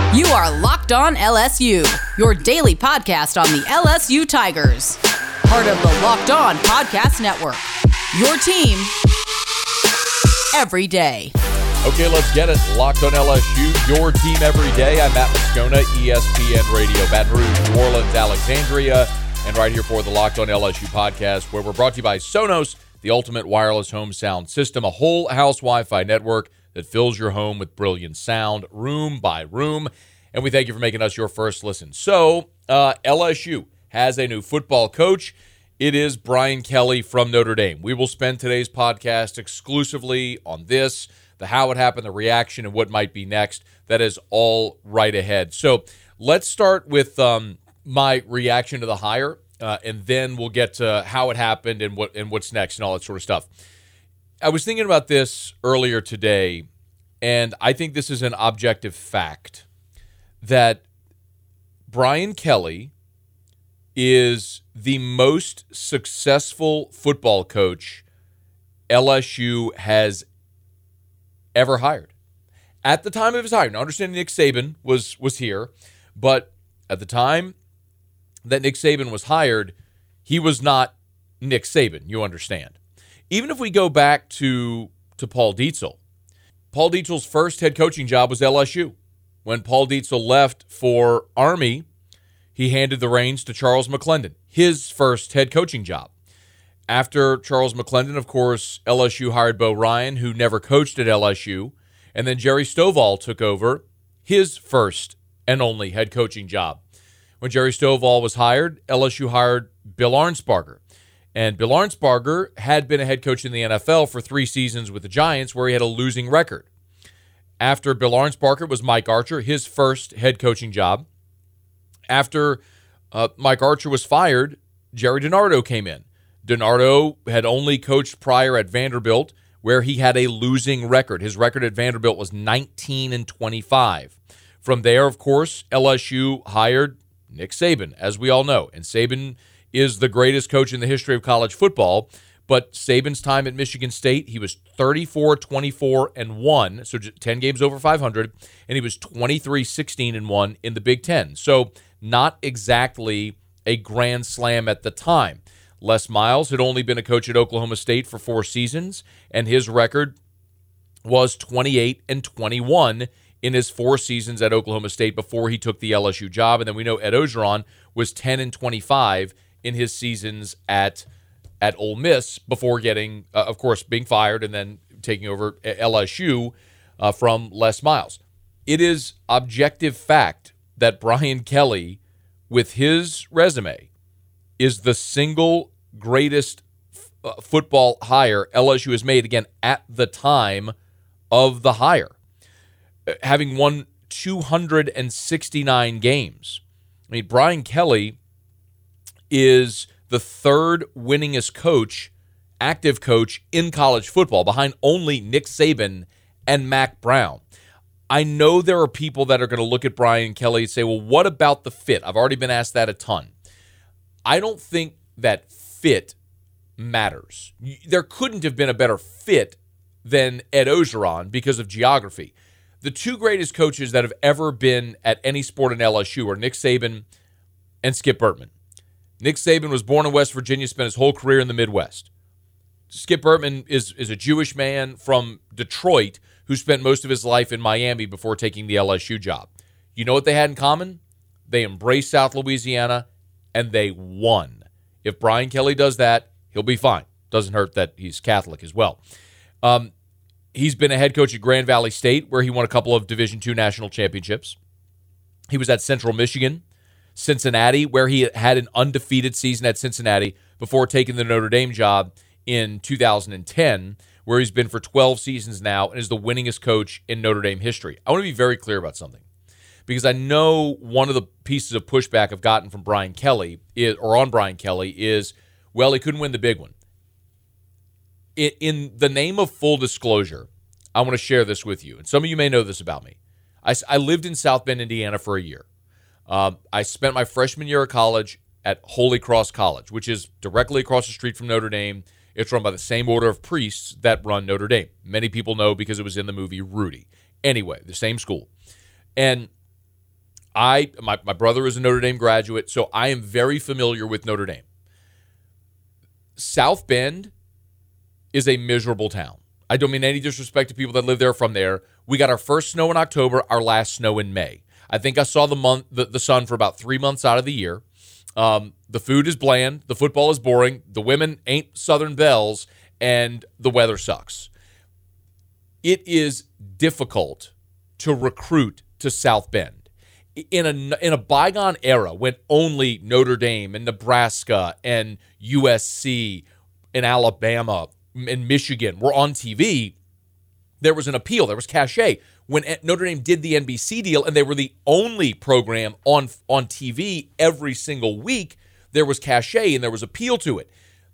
You are Locked On LSU, your daily podcast on the LSU Tigers. Part of the Locked On Podcast Network, your team every day. Okay, let's get it. Locked On LSU, your team every day. I'm Matt Moscona, ESPN Radio, Baton Rouge, New Orleans, Alexandria, and right here for the Locked On LSU podcast, where we're brought to you by Sonos, the ultimate wireless home sound system, a whole house Wi-Fi network that fills your home with brilliant sound, room by room. And we thank you for making us your first listen. So, LSU has a new football coach. It is Brian Kelly from Notre Dame. We will spend today's podcast exclusively on this, the how it happened, the reaction, and what might be next. That is all right ahead. So, let's start with my reaction to the hire, and then we'll get to how it happened and what's next and all that sort of stuff. I was thinking about this earlier today, and I think this is an objective fact that Brian Kelly is the most successful football coach LSU has ever hired. At the time of his hire, now understanding Nick Saban was here, but at the time that Nick Saban was hired, he was not Nick Saban, you understand. Even if we go back to Paul Dietzel, Paul Dietzel's first head coaching job was LSU. When Paul Dietzel left for Army, he handed the reins to Charles McClendon, his first head coaching job. After Charles McClendon, of course, LSU hired Bo Ryan, who never coached at LSU, and then Jerry Stovall took over his first and only head coaching job. When Jerry Stovall was hired, LSU hired Bill Arnsparger. And Bill Arnsparger had been a head coach in the NFL for 3 seasons with the Giants, where he had a losing record. After Bill Arnsparger was Mike Archer, his first head coaching job. After Mike Archer was fired, Jerry DiNardo came in. DiNardo had only coached prior at Vanderbilt, where he had a losing record. His record at Vanderbilt was 19-25. From there, of course, LSU hired Nick Saban, as we all know. And Saban is the greatest coach in the history of college football. But Saban's time at Michigan State, he was 34-24-1, so 10 games over 500, and he was 23-16-1 in the Big Ten. So not exactly a grand slam at the time. Les Miles had only been a coach at Oklahoma State for 4 seasons, and his record was 28-21 in his 4 seasons at Oklahoma State before he took the LSU job. And then we know Ed Orgeron was 10-25 in his seasons at Ole Miss before getting, of course, being fired and then taking over LSU from Les Miles. It is objective fact that Brian Kelly, with his resume, is the single greatest football hire LSU has made, again, at the time of the hire. Having won 269 games. I mean, Brian Kelly is the 3rd winningest coach, active coach in college football, behind only Nick Saban and Mack Brown. I know there are people that are going to look at Brian Kelly and say, well, what about the fit? I've already been asked that a ton. I don't think that fit matters. There couldn't have been a better fit than Ed Orgeron because of geography. The 2 greatest coaches that have ever been at any sport in LSU are Nick Saban and Skip Bertman. Nick Saban was born in West Virginia, spent his whole career in the Midwest. Skip Bertman is a Jewish man from Detroit who spent most of his life in Miami before taking the LSU job. You know what they had in common? They embraced South Louisiana, and they won. If Brian Kelly does that, he'll be fine. Doesn't hurt that he's Catholic as well. He's been a head coach at Grand Valley State, where he won a couple of Division II national championships. He was at Central Michigan, Cincinnati, where he had an undefeated season at Cincinnati before taking the Notre Dame job in 2010, where he's been for 12 seasons now and is the winningest coach in Notre Dame history. I want to be very clear about something, because I know one of the pieces of pushback I've gotten from Brian Kelly on Brian Kelly is, well, he couldn't win the big one. In the name of full disclosure, I want to share this with you. And some of you may know this about me. I lived in South Bend, Indiana for a year. I spent my freshman year of college at Holy Cross College, which is directly across the street from Notre Dame. It's run by the same order of priests that run Notre Dame. Many people know because it was in the movie Rudy. Anyway, the same school. And My brother is a Notre Dame graduate, so I am very familiar with Notre Dame. South Bend is a miserable town. I don't mean any disrespect to people that live there from there. We got our first snow in October, our last snow in May. I think I saw the sun for about 3 months out of the year. The food is bland. The football is boring. The women ain't Southern belles, and the weather sucks. It is difficult to recruit to South Bend. In a bygone era when only Notre Dame and Nebraska and USC and Alabama and Michigan were on TV, there was an appeal. There was cachet. When Notre Dame did the NBC deal and they were the only program on TV every single week, there was cachet and there was appeal to it.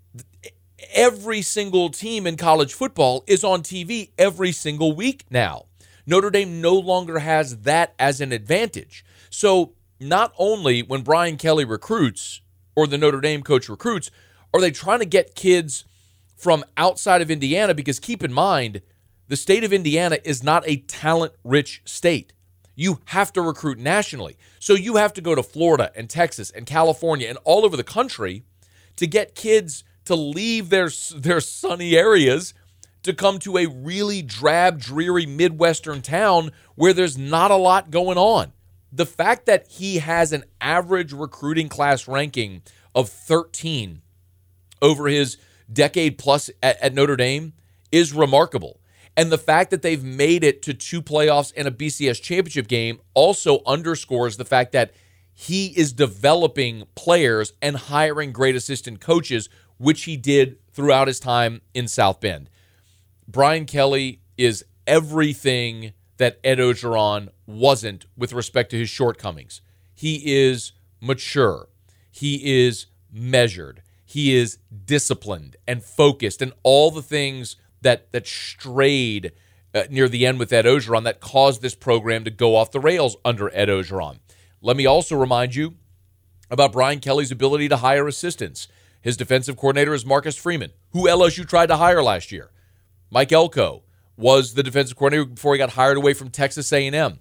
Every single team in college football is on TV every single week now. Notre Dame no longer has that as an advantage. So not only when Brian Kelly recruits or the Notre Dame coach recruits, are they trying to get kids from outside of Indiana? Because keep in mind, the state of Indiana is not a talent-rich state. You have to recruit nationally. So you have to go to Florida and Texas and California and all over the country to get kids to leave their sunny areas to come to a really drab, dreary Midwestern town where there's not a lot going on. The fact that he has an average recruiting class ranking of 13 over his decade plus at Notre Dame is remarkable. And the fact that they've made it to 2 playoffs and a BCS championship game also underscores the fact that he is developing players and hiring great assistant coaches, which he did throughout his time in South Bend. Brian Kelly is everything that Ed Orgeron wasn't with respect to his shortcomings. He is mature. He is measured. He is disciplined and focused and all the things that strayed near the end with Ed Orgeron that caused this program to go off the rails under Ed Orgeron. Let me also remind you about Brian Kelly's ability to hire assistants. His defensive coordinator is Marcus Freeman, who LSU tried to hire last year. Mike Elko was the defensive coordinator before he got hired away from Texas A&M.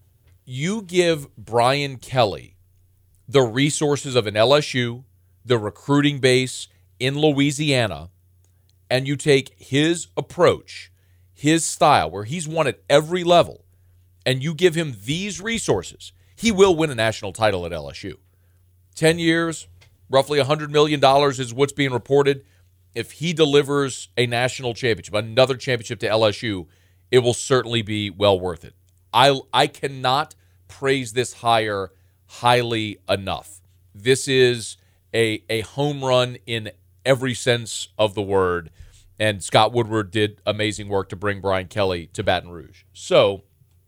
You give Brian Kelly the resources of an LSU, the recruiting base in Louisiana, and you take his approach, his style, where he's won at every level, and you give him these resources, he will win a national title at LSU. 10 years, roughly $100 million is what's being reported. If he delivers a national championship, another championship to LSU, it will certainly be well worth it. I cannot praise this hire highly enough. This is a home run in every sense of the word, and Scott Woodward did amazing work to bring Brian Kelly to Baton Rouge. So,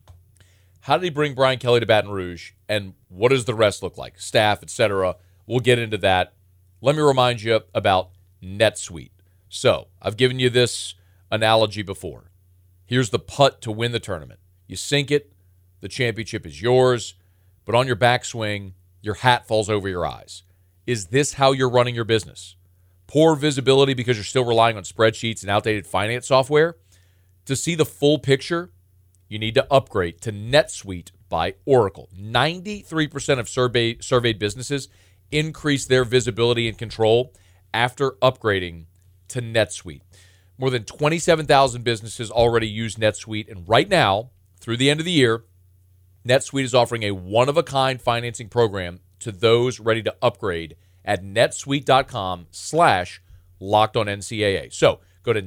how did he bring Brian Kelly to Baton Rouge, and what does the rest look like? Staff, etc. We'll get into that. Let me remind you about NetSuite. So, I've given you this analogy before. Here's the putt to win the tournament. You sink it, the championship is yours, but on your backswing, your hat falls over your eyes. Is this how you're running your business? Poor visibility because you're still relying on spreadsheets and outdated finance software? To see the full picture, you need to upgrade to NetSuite by Oracle. 93% of surveyed businesses increase their visibility and control after upgrading to NetSuite. More than 27,000 businesses already use NetSuite, and right now, through the end of the year, NetSuite is offering a one-of-a-kind financing program to those ready to upgrade at netsuite.com/LockedOnNCAA. So go to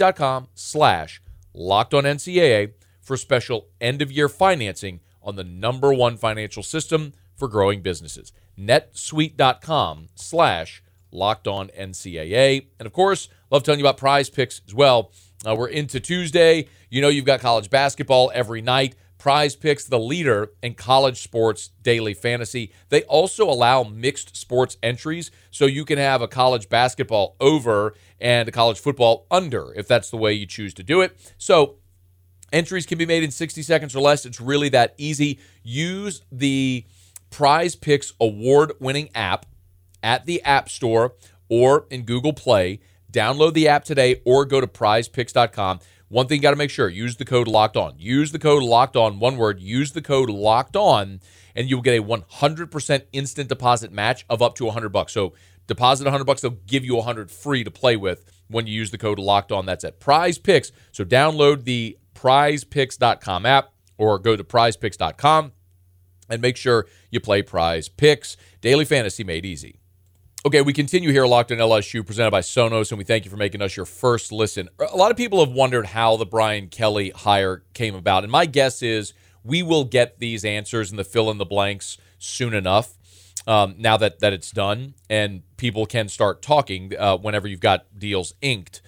netsuite.com/LockedOnNCAA for special end-of-year financing on the #1 financial system for growing businesses. netsuite.com/LockedOnNCAA. And of course, love telling you about Prize Picks as well. We're into Tuesday. You know you've got college basketball every night. Prize Picks, the leader in college sports daily fantasy. They also allow mixed sports entries, so you can have a college basketball over and a college football under, if that's the way you choose to do it. So entries can be made in 60 seconds or less. It's really that easy. Use the Prize Picks award-winning app at the App Store or in Google Play. Download the app today or go to prizepicks.com. one thing you got to make sure, use the code Locked On. Use the code Locked On, one word, use the code Locked On, and you'll get a 100% instant deposit match of up to $100. So deposit $100, they'll give you $100 free to play with when you use the code Locked On. That's at Prize Picks. So download the prizepicks.com app or go to prizepicks.com and make sure you play Prize Picks. Daily fantasy made easy. Okay, we continue here, Locked On LSU, presented by Sonos, and we thank you for making us your first listen. A lot of people have wondered how the Brian Kelly hire came about, and my guess is we will get these answers and the fill-in-the-blanks soon enough, now that it's done, and people can start talking whenever you've got deals inked.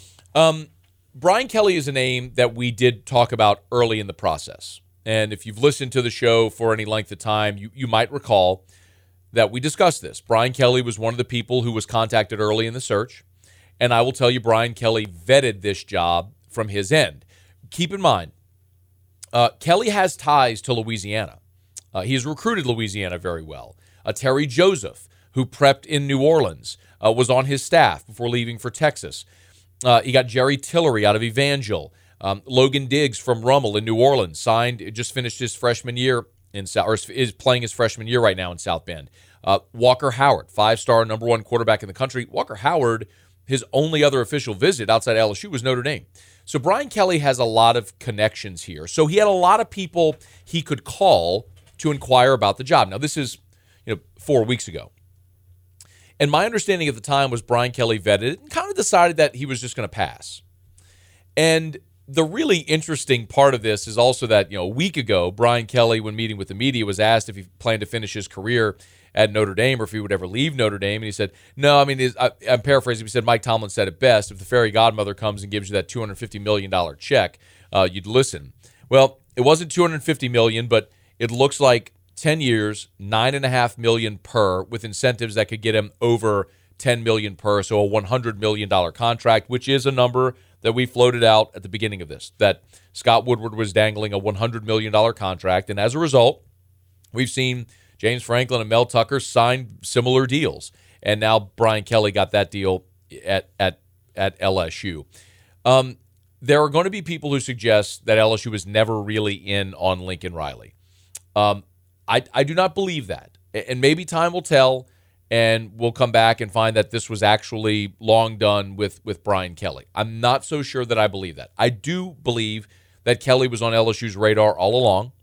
Brian Kelly is a name that we did talk about early in the process, and if you've listened to the show for any length of time, you might recall that we discussed this. Brian Kelly was one of the people who was contacted early in the search, and I will tell you, Brian Kelly vetted this job from his end. Keep in mind, Kelly has ties to Louisiana. He has recruited Louisiana very well. Terry Joseph, who prepped in New Orleans, was on his staff before leaving for Texas. He got Jerry Tillery out of Evangel. Logan Diggs from Rummel in New Orleans just finished his freshman year is playing his freshman year right now in South Bend. Walker Howard, 5-star number 1 quarterback in the country. Walker Howard, his only other official visit outside LSU was Notre Dame. So Brian Kelly has a lot of connections here. So he had a lot of people he could call to inquire about the job. Now, this is 4 weeks ago. And my understanding at the time was Brian Kelly vetted it and kind of decided that he was just going to pass. And the really interesting part of this is also that, a week ago, Brian Kelly, when meeting with the media, was asked if he planned to finish his career at Notre Dame or if he would ever leave Notre Dame. And he said, no, I'm paraphrasing. He said, Mike Tomlin said it best. If the fairy godmother comes and gives you that $250 million check, you'd listen. Well, it wasn't $250 million, but it looks like 10 years, $9.5 million per, with incentives that could get him over $10 million per, so a $100 million contract, which is a number that we floated out at the beginning of this, that Scott Woodward was dangling a $100 million contract. And as a result, we've seen James Franklin and Mel Tucker sign similar deals. And now Brian Kelly got that deal at LSU. There are going to be people who suggest that LSU was never really in on Lincoln Riley. I do not believe that. And maybe time will tell, and we'll come back and find that this was actually long done with Brian Kelly. I'm not so sure that I believe that. I do believe that Kelly was on LSU's radar all along,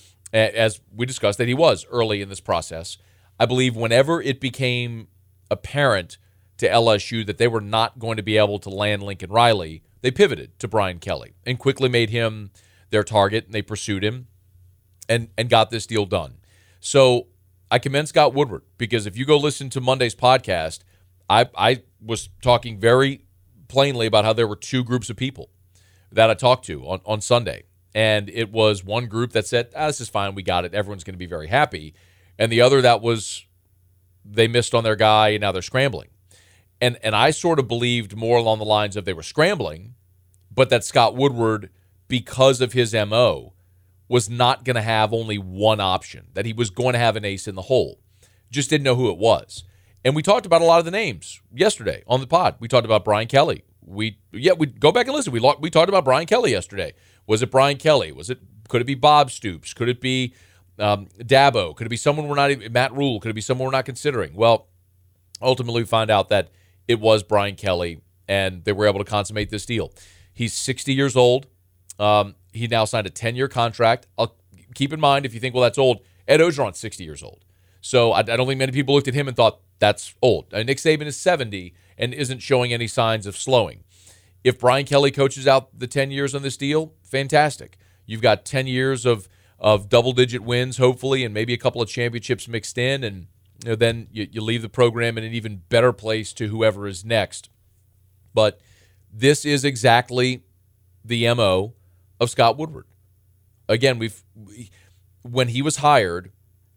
as we discussed, that he was early in this process. I believe whenever it became apparent to LSU that they were not going to be able to land Lincoln Riley, they pivoted to Brian Kelly and quickly made him their target, and they pursued him and got this deal done. So I commend Scott Woodward, because if you go listen to Monday's podcast, I was talking very plainly about how there were two groups of people that I talked to on Sunday. And it was one group that said, this is fine, we got it, everyone's going to be very happy. And the other that was, they missed on their guy and now they're scrambling. And I sort of believed more along the lines of they were scrambling, but that Scott Woodward, because of his MO, was not going to have only one option, that he was going to have an ace in the hole. Just didn't know who it was. And we talked about a lot of the names yesterday on the pod. We talked about Brian Kelly. We go back and listen. We talked about Brian Kelly yesterday. Was it Brian Kelly? Could it be Bob Stoops? Could it be Dabo? Could it be someone we're not even, Matt Rule? Could it be someone we're not considering? Well, ultimately we find out that it was Brian Kelly, and they were able to consummate this deal. He's 60 years old. He now signed a 10-year contract. Keep in mind, if you think, well, that's old, Ed Orgeron's 60 years old. So I don't think many people looked at him and thought, that's old. Nick Saban is 70 and isn't showing any signs of slowing. If Brian Kelly coaches out the 10 years on this deal, fantastic. You've got 10 years of double-digit wins, hopefully, and maybe a couple of championships mixed in, and then you leave the program in an even better place to whoever is next. But this is exactly the MO of Scott Woodward. Again, when he was hired,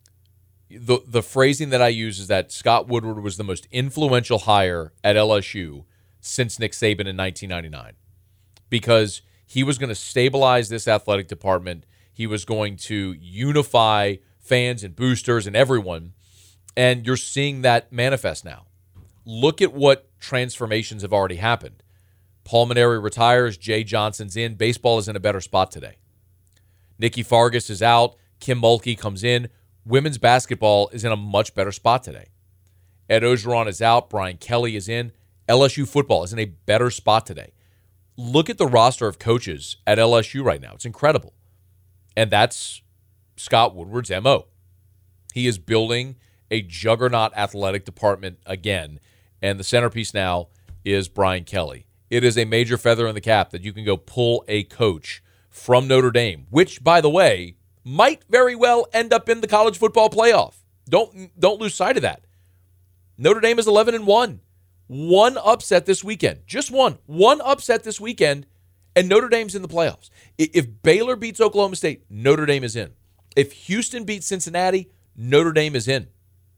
the phrasing that I use is that Scott Woodward was the most influential hire at LSU since Nick Saban in 1999, because he was going to stabilize this athletic department. He was going to unify fans and boosters and everyone, and you're seeing that manifest now. Look at what transformations have already happened. Pulmonary retires. Jay Johnson's in. Baseball is in a better spot today. Nikki Fargas is out. Kim Mulkey comes in. Women's basketball is in a much better spot today. Ed Ogeron is out. Brian Kelly is in. LSU football is in a better spot today. Look at the roster of coaches at LSU right now. It's incredible. And that's Scott Woodward's MO. He is building a juggernaut athletic department again. And the centerpiece now is Brian Kelly. It is a major feather in the cap that you can go pull a coach from Notre Dame, which, by the way, might very well end up in the college football playoff. Don't lose sight of that. Notre Dame is 11-1. One upset this weekend. Just one. One upset this weekend, and Notre Dame's in the playoffs. If Baylor beats Oklahoma State, Notre Dame is in. If Houston beats Cincinnati, Notre Dame is in.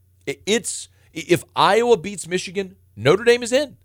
If Iowa beats Michigan, Notre Dame is in.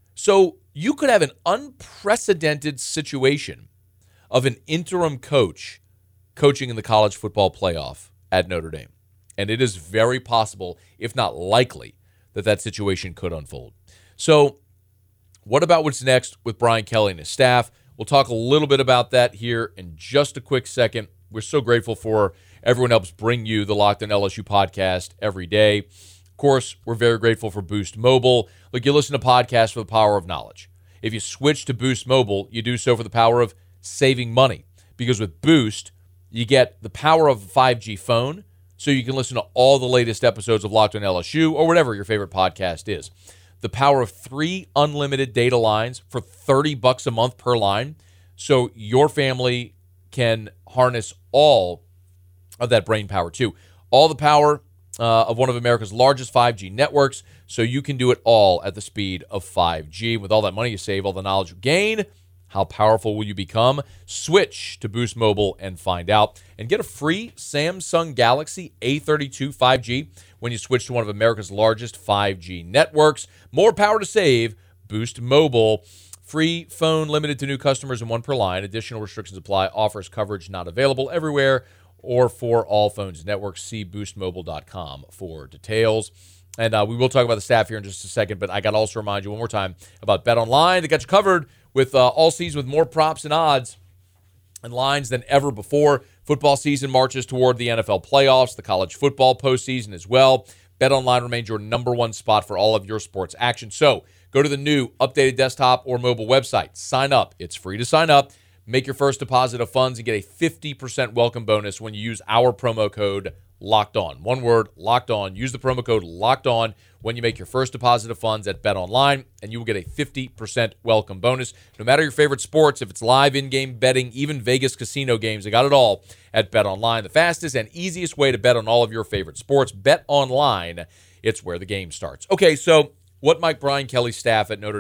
So you could have an unprecedented situation of an interim coach coaching in the college football playoff at Notre Dame. And it is very possible, if not likely, that situation could unfold. So what about what's next with Brian Kelly and his staff? We'll talk a little bit about that here in just a quick second. We're so grateful for everyone helps bring you the Locked On LSU podcast every day. Of course, we're very grateful for Boost Mobile. Look, you listen to podcasts for the power of knowledge. If you switch to Boost Mobile, you do so for the power of saving money. Because with Boost, you get the power of a 5G phone, so you can listen to all the latest episodes of Locked On LSU or whatever your favorite podcast is. The power of 3 unlimited data lines for $30 a month per line, so your family can harness all of that brain power too. All the power of one of America's largest 5G networks, so you can do it all at the speed of 5G. With all that money you save, all the knowledge you gain, how powerful will you become? Switch to Boost Mobile and find out. And get a free Samsung Galaxy A32 5G when you switch to one of America's largest 5G networks. More power to save. Boost Mobile. Free phone limited to new customers and one per line. Additional restrictions apply. Offers coverage not available everywhere or for all phones and networks. See boostmobile.com for details. And we will talk about the staff here in just a second, but I got to also remind you one more time about BetOnline. They got you covered with all season with more props and odds and lines than ever before. Football season marches toward the NFL playoffs, the college football postseason as well. BetOnline remains your number one spot for all of your sports action. So go to the new updated desktop or mobile website. Sign up. It's free to sign up. Make your first deposit of funds and get a 50% welcome bonus when you use our promo code Locked On. One word, Locked On. Use the promo code Locked On when you make your first deposit of funds at BetOnline, and you will get a 50% welcome bonus. No matter your favorite sports, if it's live in-game betting, even Vegas casino games, they got it all at BetOnline. The fastest and easiest way to bet on all of your favorite sports. BetOnline, it's where the game starts. Okay, so what might Brian Kelly's staff at at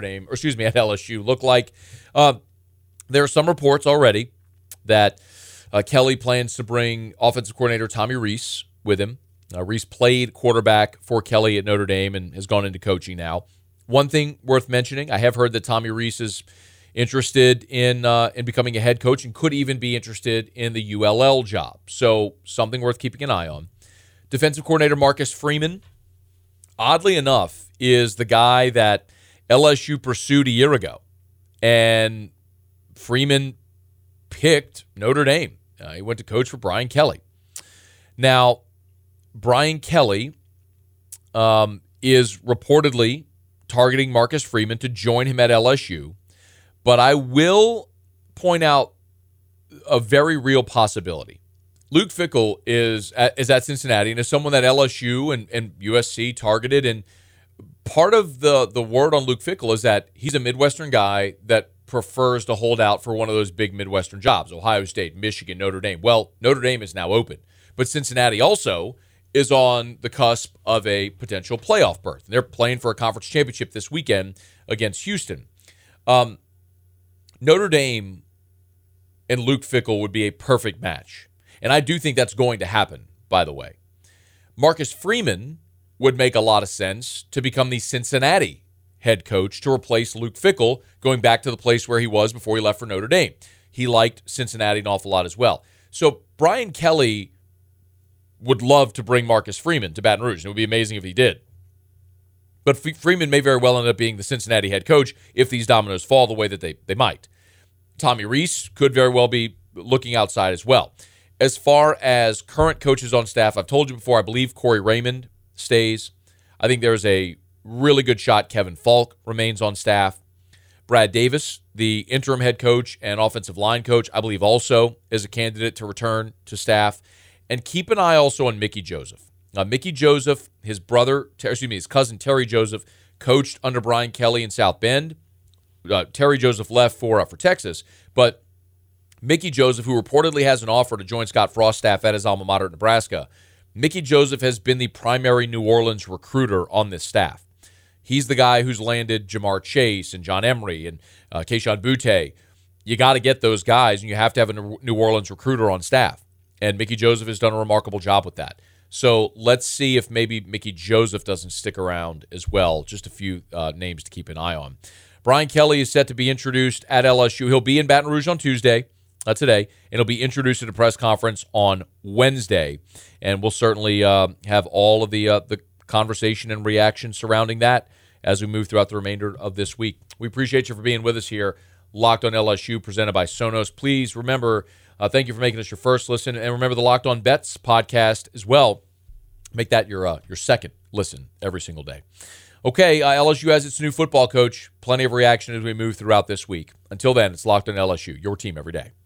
LSU look like? There are some reports already that Kelly plans to bring offensive coordinator Tommy Rees with him. Rees played quarterback for Kelly at Notre Dame and has gone into coaching now. One thing worth mentioning, I have heard that Tommy Rees is interested in becoming a head coach and could even be interested in the ULL job. So something worth keeping an eye on. Defensive coordinator Marcus Freeman, oddly enough, is the guy that LSU pursued a year ago. And Freeman picked Notre Dame. He went to coach for Brian Kelly. Now, Brian Kelly is reportedly targeting Marcus Freeman to join him at LSU, but I will point out a very real possibility. Luke Fickell is at Cincinnati and is someone that LSU and USC targeted, and part of the word on Luke Fickell is that he's a Midwestern guy that prefers to hold out for one of those big Midwestern jobs, Ohio State, Michigan, Notre Dame. Well, Notre Dame is now open, but Cincinnati also is on the cusp of a potential playoff berth. They're playing for a conference championship this weekend against Houston. Notre Dame and Luke Fickell would be a perfect match, and I do think that's going to happen, by the way. Marcus Freeman would make a lot of sense to become the Cincinnati head coach to replace Luke Fickell, going back to the place where he was before he left for Notre Dame. He liked Cincinnati an awful lot as well. So Brian Kelly would love to bring Marcus Freeman to Baton Rouge. It would be amazing if he did. But Freeman may very well end up being the Cincinnati head coach if these dominoes fall the way that they might. Tommy Rees could very well be looking outside as well. As far as current coaches on staff, I've told you before, I believe Corey Raymond stays. I think there's a really good shot Kevin Falk remains on staff. Brad Davis, the interim head coach and offensive line coach, I believe also is a candidate to return to staff. And keep an eye also on Mickey Joseph. Mickey Joseph, his cousin Terry Joseph, coached under Brian Kelly in South Bend. Terry Joseph left for Texas, but Mickey Joseph, who reportedly has an offer to join Scott Frost's staff at his alma mater at Nebraska, Mickey Joseph has been the primary New Orleans recruiter on this staff. He's the guy who's landed Jamar Chase and John Emery and Kayshon Boutte. You got to get those guys, and you have to have a New Orleans recruiter on staff. And Mickey Joseph has done a remarkable job with that. So let's see if maybe Mickey Joseph doesn't stick around as well. Just a few names to keep an eye on. Brian Kelly is set to be introduced at LSU. He'll be in Baton Rouge on Tuesday, today, and he'll be introduced at a press conference on Wednesday. And we'll certainly have all of the conversation and reaction surrounding that as we move throughout the remainder of this week. We appreciate you for being with us here. Locked on LSU, presented by Sonos. Please remember, thank you for making us your first listen, and remember the Locked On Bets podcast as well. Make that your second listen every single day. Okay, LSU has its new football coach. Plenty of reaction as we move throughout this week. Until then, it's Locked On LSU, your team every day.